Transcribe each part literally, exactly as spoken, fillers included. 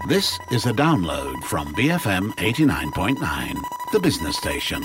This is a download from B F M eighty-nine point nine, the business station.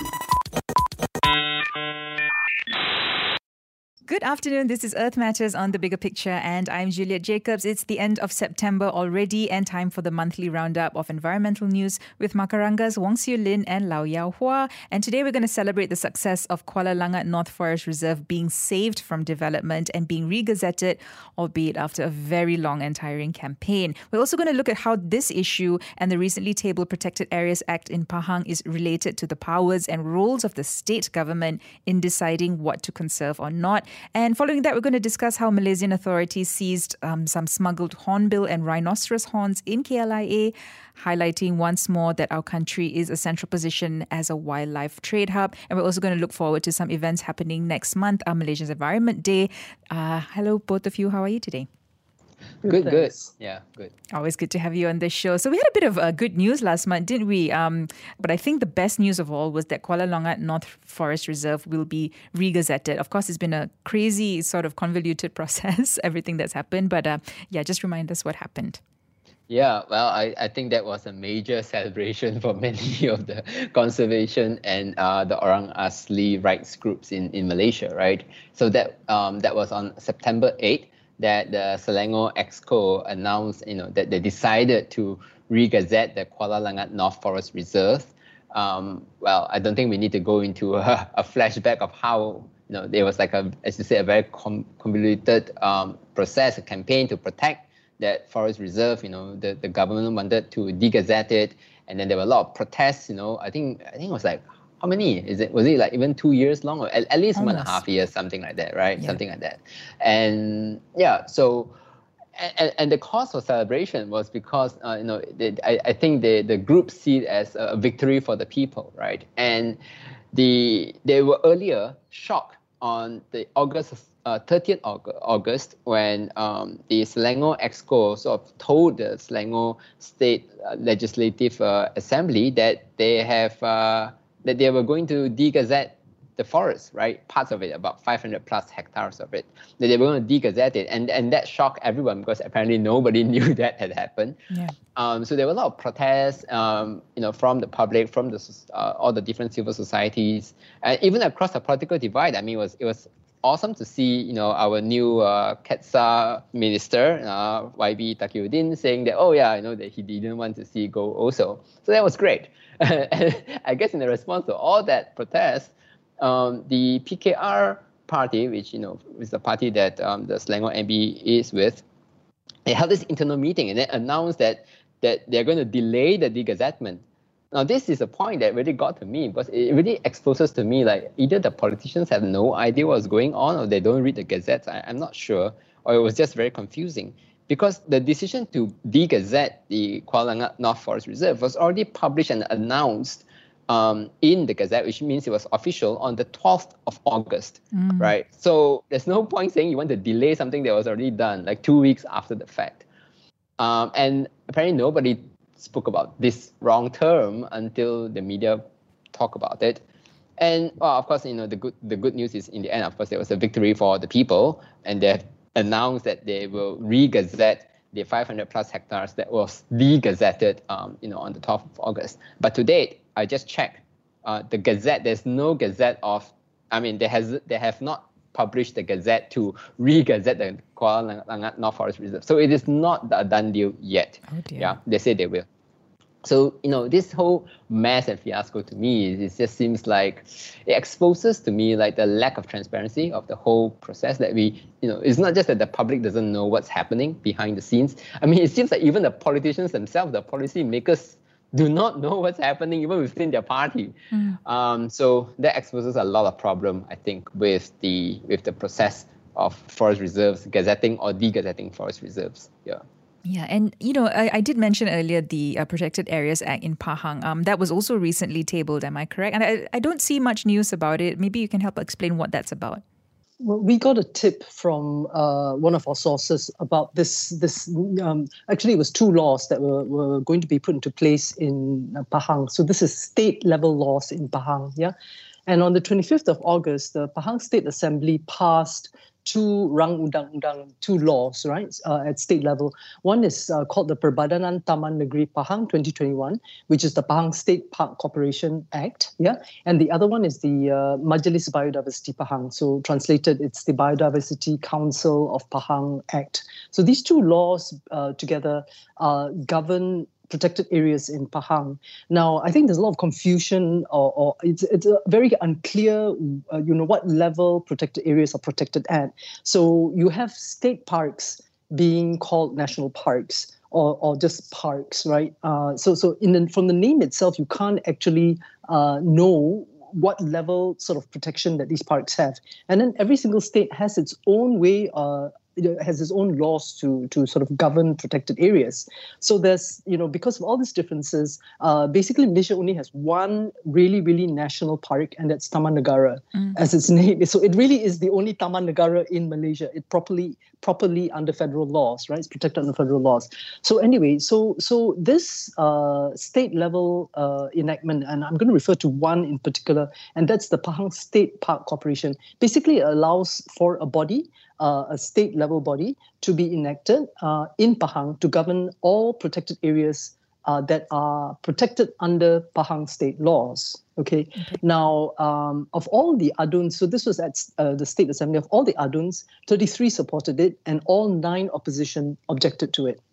Good afternoon. This is Earth Matters on The Bigger Picture, and I'm Juliet Jacobs. It's the end of September already, and time for the monthly roundup of environmental news with Makaranga's Wong Siu Lin and Lau Yao Hua. And today we're going to celebrate the success of Kuala Langat North Forest Reserve being saved from development and being re-gazetted, albeit after a very long and tiring campaign. We're also going to look at how this issue and the recently tabled Protected Areas Act in Pahang is related to the powers and roles of the state government in deciding what to conserve or not. And following that, we're going to discuss how Malaysian authorities seized um, some smuggled hornbill and rhinoceros horns in K L I A, highlighting once more that our country is a central position as a wildlife trade hub. And we're also going to look forward to some events happening next month, our Malaysia's Environment Day. Uh, hello, both of you. How are you today? Good, good. good. Yeah, good. Always good to have you on this show. So we had a bit of uh, good news last month, didn't we? Um, but I think the best news of all was that Kuala Langat North Forest Reserve will be re-gazetted. Of course, it's been a crazy sort of convoluted process, everything that's happened. But uh, yeah, just remind us what happened. Yeah, well, I, I think that was a major celebration for many of the conservation and uh, the Orang Asli rights groups in, in Malaysia, right? So that um, that was on September eighth. That the Selangor Exco announced, you know, that they decided to re-gazette the Kuala Langat North Forest Reserve. Um, well, I don't think we need to go into a, a flashback of how, you know, there was like a, as you say, a very com- convoluted um, process, a campaign to protect that forest reserve. You know, the, the government wanted to de-gazette it, and then there were a lot of protests. You know, I think I think it was like. How many? Is it was it like even two years long, or at, at least Almost. one and a half years, something like that, right? Yeah. Something like that. And yeah, so and, and the cause for celebration was because uh, you know they, I, I think the the group see it as a victory for the people, right? And the they were earlier shocked on the August uh, thirtieth August when um, the Selangor Exco sort of told the Selangor State uh, Legislative uh, Assembly that they have. Uh, that they were going to de-gazette the forest, right? Parts of it, about five hundred plus hectares of it, that they were going to de-gazette it. And, and that shocked everyone because apparently nobody knew that had happened. Yeah. Um, so there were a lot of protests, um, you know, from the public, from the uh, all the different civil societies, and even across the political divide. I mean, it was it was awesome to see, you know, our new uh, Ketsa minister, uh, Y B Takiuddin, saying that, oh yeah, you know, that he didn't want to see go also. So that was great. I guess in the response to all that protest, um, the P K R party, which, you know, is the party that um, the Selangor M P is with, they held this internal meeting and then announced that that they're going to delay the de-gazettement. Now, this is a point that really got to me because it really exposes to me like either the politicians have no idea what's going on or they don't read the gazettes. I, I'm not sure, or it was just very confusing. Because the decision to de-gazette the Kuala Langat North Forest Reserve was already published and announced um, in the Gazette, which means it was official on the twelfth of August, mm. right? So there's no point saying you want to delay something that was already done, like two weeks after the fact. Um, and apparently nobody spoke about this wrong term until the media talk about it. And well, of course, you know, the good the good news is in the end, of course, there was a victory for the people, and they've announced that they will re-gazette the five hundred plus hectares that was de-gazetted, um, you know, on the twelfth of August. But to date, I just checked uh, the gazette. There's no gazette of, I mean, they has they have not published the gazette to re-gazette the Kuala Langat North Forest Reserve. So it is not a done deal yet. Oh dear. Yeah, they say they will. So, you know, this whole mess and fiasco to me, it just seems like it exposes to me like the lack of transparency of the whole process that we, you know, it's not just that the public doesn't know what's happening behind the scenes. I mean, it seems like even the politicians themselves, the policy makers, do not know what's happening even within their party. Mm. Um, so that exposes a lot of problem, I think, with the with the process of forest reserves, gazetting or de-gazetting forest reserves. Yeah. Yeah, and you know, I, I did mention earlier the uh, Protected Areas Act in Pahang. Um, that was also recently tabled, am I correct? And I, I don't see much news about it. Maybe you can help explain what that's about. Well, we got a tip from uh, one of our sources about this. This um, actually, it was two laws that were, were going to be put into place in uh, Pahang. So this is state-level laws in Pahang, yeah. And on the twenty-fifth of August, the Pahang State Assembly passed two Rang Undang-Undang, two laws, right, uh, at state level. One is uh, called the Perbadanan Taman Negeri Pahang twenty twenty-one, which is the Pahang State Park Corporation Act, yeah, and the other one is the uh, Majlis Biodiversity Pahang. So translated, it's the Biodiversity Council of Pahang Act. So these two laws uh, together uh, govern protected areas in Pahang. Now, I think there's a lot of confusion, or, or it's it's a very unclear, uh, you know, what level protected areas are protected at. So you have state parks being called national parks, or or just parks, right? Uh, so so in the, from the name itself, you can't actually uh, know what level sort of protection that these parks have. And then every single state has its own way, uh, it has its own laws to to sort of govern protected areas. So there's, you know, because of all these differences, uh, basically Malaysia only has one really, really national park, and that's Taman Negara, mm. as its name is. So it really is the only Taman Negara in Malaysia. It properly properly under federal laws, right? It's protected under federal laws. So anyway, so so this uh, state level uh, enactment, and I'm going to refer to one in particular, and that's the Pahang State Park Corporation, basically allows for a body, Uh, a state-level body, to be enacted uh, in Pahang to govern all protected areas uh, that are protected under Pahang state laws. Okay. okay. Now, um, of all the aduns, so this was at uh, the State Assembly, of all the aduns, thirty-three supported it, and all nine opposition objected to it.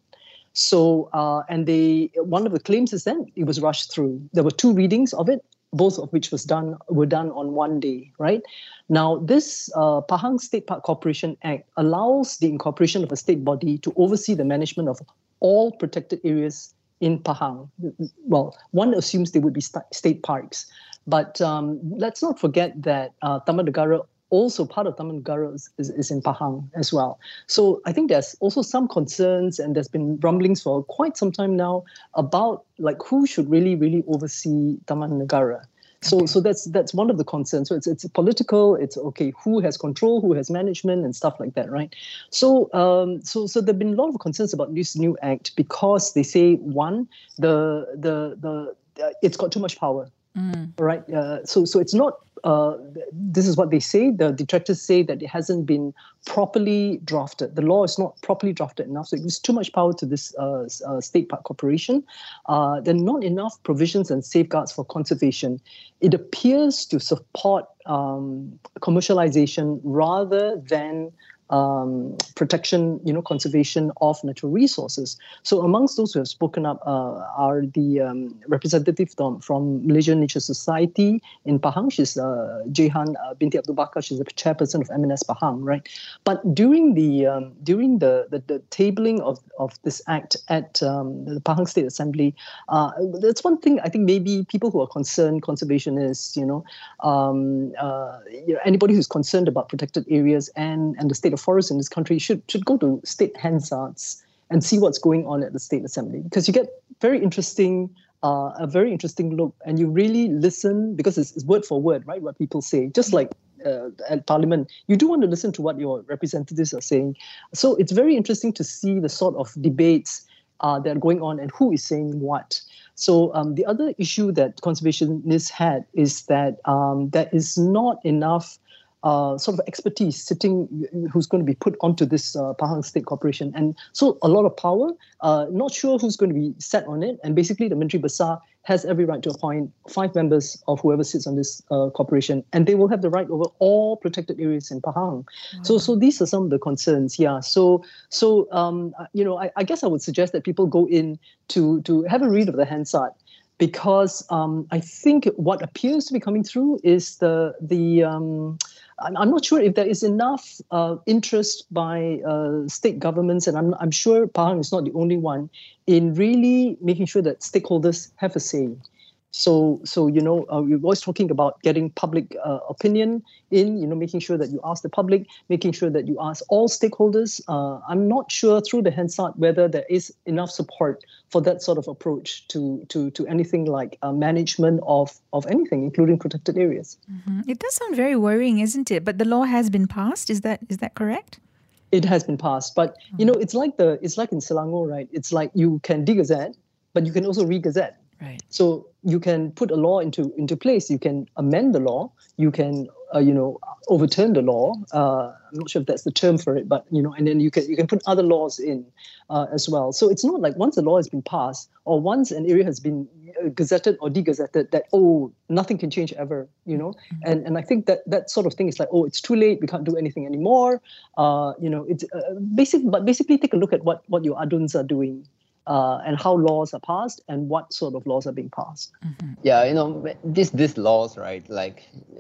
So, uh, and they, one of the claims is that it was rushed through. There were two readings of it, both of which was done were done on one day, right? Now, this uh, Pahang State Park Corporation Act allows the incorporation of a state body to oversee the management of all protected areas in Pahang. Well, one assumes they would be st- state parks, but um, let's not forget that uh, Taman Negara, also part of Taman Negara, is, is, is in Pahang as well. So I think there's also some concerns, and there's been rumblings for quite some time now about like who should really, really oversee Taman Negara. So, okay. so that's that's one of the concerns. So it's it's political. It's okay. Who has control? Who has management and stuff like that, right? So, um, so so there've been a lot of concerns about this new act because they say one, the the the uh, it's got too much power, mm. right? Uh, so so it's not. Uh, this is what they say. The detractors say that it hasn't been properly drafted. The law is not properly drafted enough, so it gives too much power to this uh, uh, state park corporation. Uh, there are not enough provisions and safeguards for conservation. It appears to support um, commercialization rather than um, protection, you know, conservation of natural resources. So amongst those who have spoken up uh, are the um, representative from, from Malaysian Nature Society in Pahang. She's uh, Jehan uh, binti Abdul Bakar. She's the chairperson of M N S Pahang, right? But during the um, during the, the the tabling of of this act at um, the Pahang State Assembly, uh, that's one thing I think maybe people who are concerned conservationists, you know, um, uh, you know, anybody who's concerned about protected areas and and the state of forests in this country should should go to state Hansards and see what's going on at the State Assembly, because you get very interesting, uh, a very interesting look, and you really listen because it's, it's word for word, right? What people say, just like uh, at Parliament, you do want to listen to what your representatives are saying. So it's very interesting to see the sort of debates uh, that are going on and who is saying what. So um, the other issue that conservationists had is that um, there is not enough Uh, sort of expertise sitting, who's going to be put onto this uh, Pahang State Corporation. And so a lot of power, uh, not sure who's going to be set on it. And basically the Menteri Besar has every right to appoint five members of whoever sits on this uh, corporation. And they will have the right over all protected areas in Pahang. Mm-hmm. So so these are some of the concerns, yeah. So, so um, you know, I, I guess I would suggest that people go in to, to have a read of the Hansard, because um, I think what appears to be coming through is the the um, I'm not sure if there is enough uh, interest by uh, state governments, and I'm I'm sure Pahang is not the only one, in really making sure that stakeholders have a say. So, so you know, uh, we're always talking about getting public uh, opinion in, you know, making sure that you ask the public, making sure that you ask all stakeholders. Uh, I'm not sure through the Hansard whether there is enough support for that sort of approach to to to anything like uh, management of of anything, including protected areas. Mm-hmm. It does sound very worrying, isn't it? But the law has been passed. Is that is that correct? It has been passed, but you know, it's like the it's like in Selangor, right? It's like you can de-gazette, but you can also re-gazette. Right. So you can put a law into into place. You can amend the law. You can uh, you know overturn the law. Uh, I'm not sure if that's the term for it, but you know, and then you can you can put other laws in uh, as well. So it's not like once a law has been passed or once an area has been gazetted or degazetted that oh nothing can change ever. You know, mm-hmm. and and I think that that sort of thing is like oh it's too late. We can't do anything anymore. Uh, you know, it's uh, basic. But basically, take a look at what what your aduns are doing. Uh, and how laws are passed and what sort of laws are being passed. Mm-hmm. Yeah, you know, this these laws, right? Like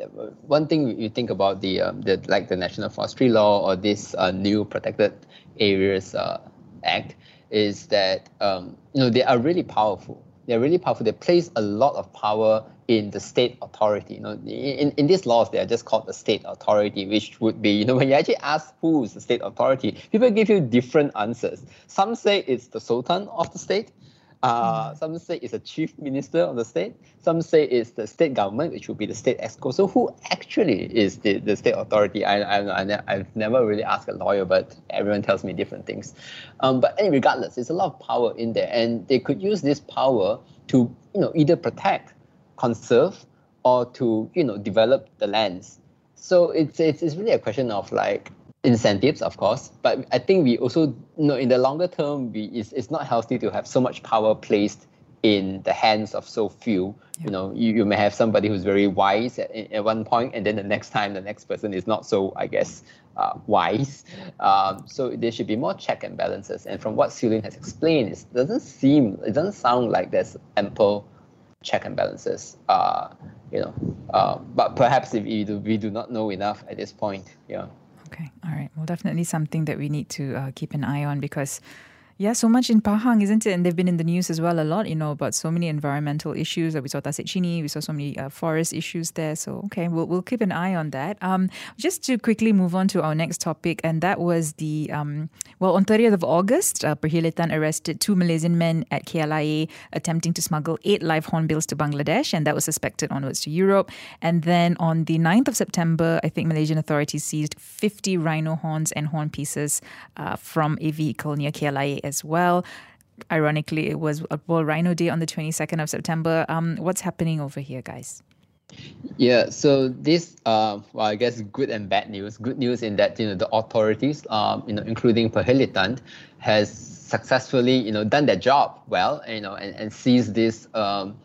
one thing you think about the um, the like the National Forestry Law or this uh, new Protected Areas uh, Act is that um, you know they are really powerful. They're really powerful. They place a lot of power in the state authority. You know, in, in these laws, they are just called the state authority, which would be, you know, when you actually ask who is the state authority, people give you different answers. Some say it's the Sultan of the state. Uh, mm. Some say it's a chief minister of the state. Some say it's the state government, which would be the state exco. So who actually is the, the state authority? I, I, I've never really asked a lawyer, but everyone tells me different things. Um, but anyway, regardless, there's a lot of power in there, and they could use this power to, you know, either protect, conserve, or to, you know, develop the lands. So it's it's, it's really a question of like incentives, of course, but I think we also, you know, in the longer term, we, it's, it's not healthy to have so much power placed in the hands of so few. Yeah. You know, you, you may have somebody who's very wise at, at one point, and then the next time the next person is not so, I guess, uh, wise. Um, so there should be more check and balances. And from what Siew Lin has explained, it doesn't seem, it doesn't sound like there's ample check and balances. Uh, you know, uh, but perhaps if we do, we do not know enough at this point. Yeah. Okay, all right. Well, definitely something that we need to uh, keep an eye on because, yeah, so much in Pahang, isn't it? And they've been in the news as well a lot, you know, about so many environmental issues. We saw Tasik Chini, we saw so many uh, forest issues there. So, okay, we'll we'll keep an eye on that. Um, just to quickly move on to our next topic, and that was the, um, well, on thirtieth of August, uh, Perkhidmatan arrested two Malaysian men at K L I A attempting to smuggle eight live hornbills to Bangladesh, and that was suspected onwards to Europe. And then on the ninth of September, I think Malaysian authorities seized fifty rhino horns and horn pieces uh, from a vehicle near K L I A as well. Ironically, it was a World Rhino Day on the twenty-second of September. Um, what's happening over here, guys? Yeah, so this, uh, well, I guess good and bad news. Good news in that, you know, the authorities, um, you know, including Perkhidmatan, has successfully, you know, done their job well, you know, and, and seized this, um,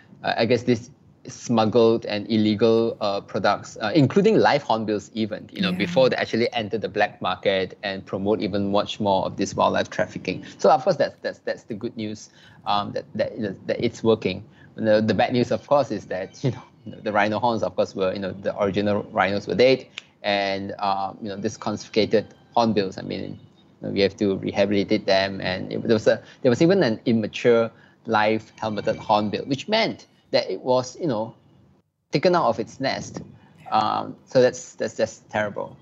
I guess, this smuggled and illegal uh, products, uh, including live hornbills even, you know, yeah. before they actually enter the black market and promote even much more of this wildlife trafficking. So of course, that's that's that's the good news, um, that that that it's working. The the bad news, of course, is that, you know, the rhino horns, of course, were, you know, the original rhinos were dead, and um, you know, this confiscated hornbills, I mean, you know, we have to rehabilitate them, and it, there was a there was even an immature live helmeted hornbill, which meant that it was, you know, taken out of its nest. Um, so that's that's just terrible.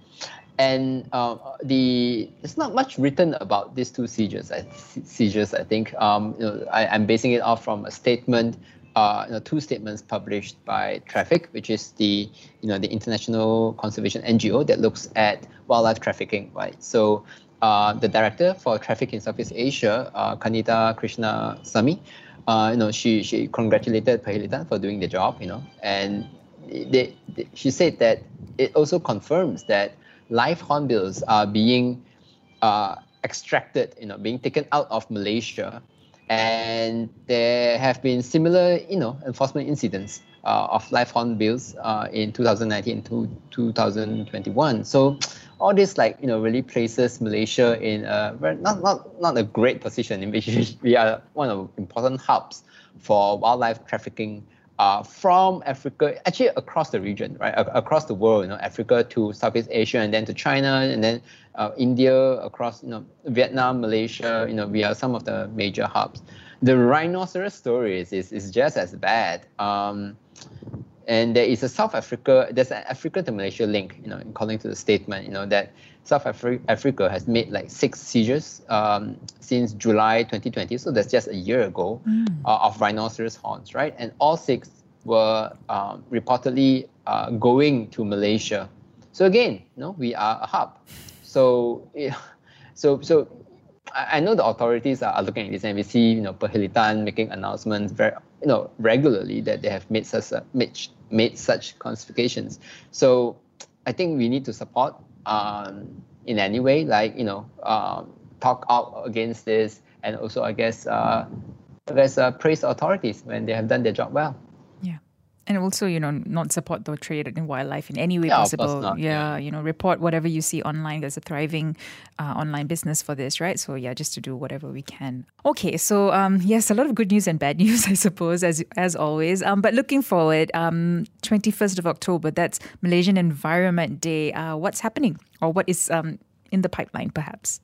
And uh, the there's not much written about these two seizures. I, seizures, I think. Um, you know, I, I'm basing it off from a statement, uh, you know, two statements published by Traffic, which is the, you know, the international conservation N G O that looks at wildlife trafficking, right? So uh, the director for Traffic in Southeast Asia, uh, Kanita Krishnasamy, Uh, you know, she she congratulated Perkhidmatan for doing the job, you know, and they, they, she said that it also confirms that live hornbills are being uh, extracted, you know, being taken out of Malaysia, and there have been similar, you know, enforcement incidents uh, of live hornbills uh, in two thousand nineteen to two thousand twenty-one. So all this, like, you know, really places Malaysia in a very, not not not a great position in which we are one of the important hubs for wildlife trafficking uh, from Africa, actually across the region, right, a- across the world. You know, Africa to Southeast Asia, and then to China, and then uh, India, across, you know, Vietnam, Malaysia. You know, we are some of the major hubs. The rhinoceros stories is is just as bad. Um, And there is a South Africa, there's an Africa to Malaysia link, you know, according to the statement, you know, that South Afri- Africa has made like six seizures um, since July twenty twenty. So that's just a year ago mm. uh, of rhinoceros horns, right? And all six were um, reportedly uh, going to Malaysia. So again, you know, we are a hub. So, yeah, so, so I, I know the authorities are, are looking at this, and we see, you know, Perhilitan making announcements very, you know, regularly that they have made such a, made, made such classifications. So I think we need to support um, in any way, like, you know, um, talk out against this, and also, I guess, uh, I guess uh, praise the authorities when they have done their job well. Yeah. And also, you know, not support the trade in wildlife in any way Yeah, of possible. course not, Yeah, yeah. you know, report whatever you see online. There's a thriving uh, online business for this, right? So yeah, just to do whatever we can. Okay, so um, yes, a lot of good news and bad news, I suppose, as as always. Um, but looking forward, um, twenty-first of October, that's Malaysian Environment Day. Uh, what's happening, or what is um in the pipeline, perhaps?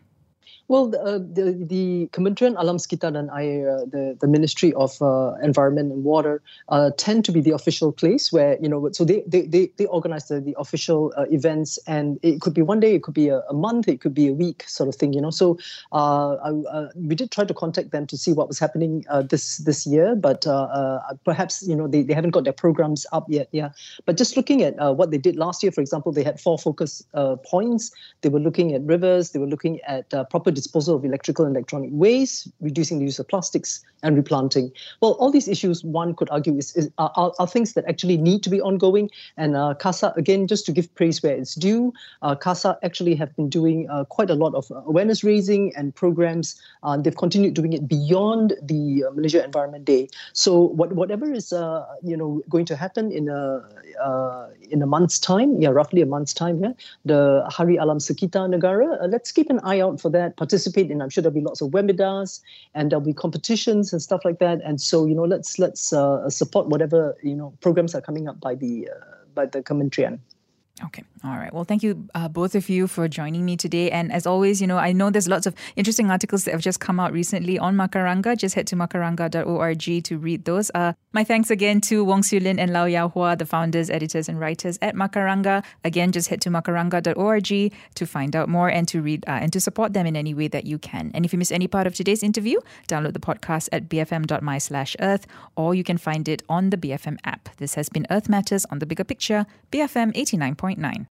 Well, the, uh, the the Kementerian Alam Sekitar dan Air, uh, the the Ministry of uh, Environment and Water, uh, tend to be the official place where, you know, so they they they, they organize the, the official uh, events, and it could be one day, it could be a, a month, it could be a week, sort of thing, you know. So uh, I, uh, we did try to contact them to see what was happening uh, this this year, but uh, uh, perhaps, you know, they, they haven't got their programs up yet. Yeah, but just looking at uh, what they did last year, for example, they had four focus uh, points. They were looking at rivers, they were looking at uh, proper disposal of electrical and electronic waste, reducing the use of plastics, and replanting. Well, all these issues, one could argue, is, is are, are things that actually need to be ongoing. And uh, CASA, again, just to give praise where it's due, uh, CASA actually have been doing uh, quite a lot of awareness raising and programs. Uh, they've continued doing it beyond the uh, Malaysia Environment Day. So what, whatever is uh, you know going to happen in a uh, in a month's time, yeah, roughly a month's time, yeah, the Hari Alam Sekitar Negara. Uh, let's keep an eye out for that. Participate in. I'm sure there'll be lots of webinars and there'll be competitions and stuff like that. And so, you know, let's let's uh, support whatever, you know, programs are coming up by the uh, by the Kementerian. Okay. All right. Well, thank you, uh, both of you, for joining me today. And as always, you know, I know there's lots of interesting articles that have just come out recently on Makaranga. Just head to makaranga dot org to read those. Uh, my thanks again to Wong Siew Lin and Lau Yao Hua, the founders, editors, and writers at Makaranga. Again, just head to makaranga dot org to find out more and to read uh, and to support them in any way that you can. And if you miss any part of today's interview, download the podcast at b f m dot my slash earth, or you can find it on the B F M app. This has been Earth Matters on the Bigger Picture, B F M eighty-nine point nine.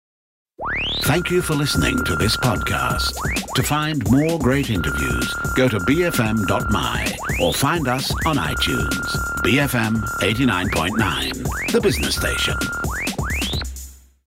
Thank you for listening to this podcast. To find more great interviews, go to b f m dot m y or find us on iTunes. B F M eighty-nine point nine, the business station.